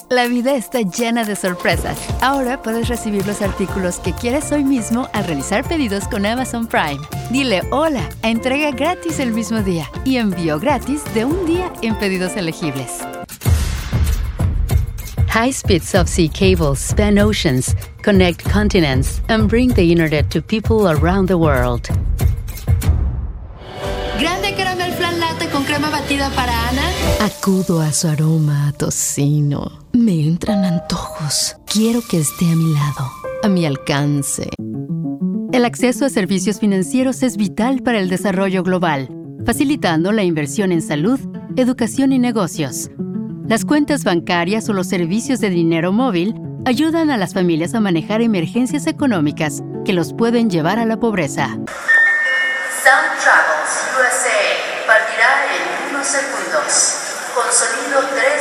La vida está llena de sorpresas. Ahora puedes recibir los artículos que quieres hoy mismo al realizar pedidos con Amazon Prime. Dile hola a entrega gratis el mismo día y envío gratis de un día en pedidos elegibles. High-speed subsea cables span oceans, connect continents, and bring the internet to people around the world. Grande caramel flan latte con crema batida para Ana. Acudo a su aroma a tocino. Me entran antojos. Quiero que esté a mi lado, a mi alcance. El acceso a servicios financieros es vital para el desarrollo global, facilitando la inversión en salud, educación y negocios. Las cuentas bancarias o los servicios de dinero móvil ayudan a las familias a manejar emergencias económicas que los pueden llevar a la pobreza. Sound Travels USA partirá en unos segundos. Con sonido 3.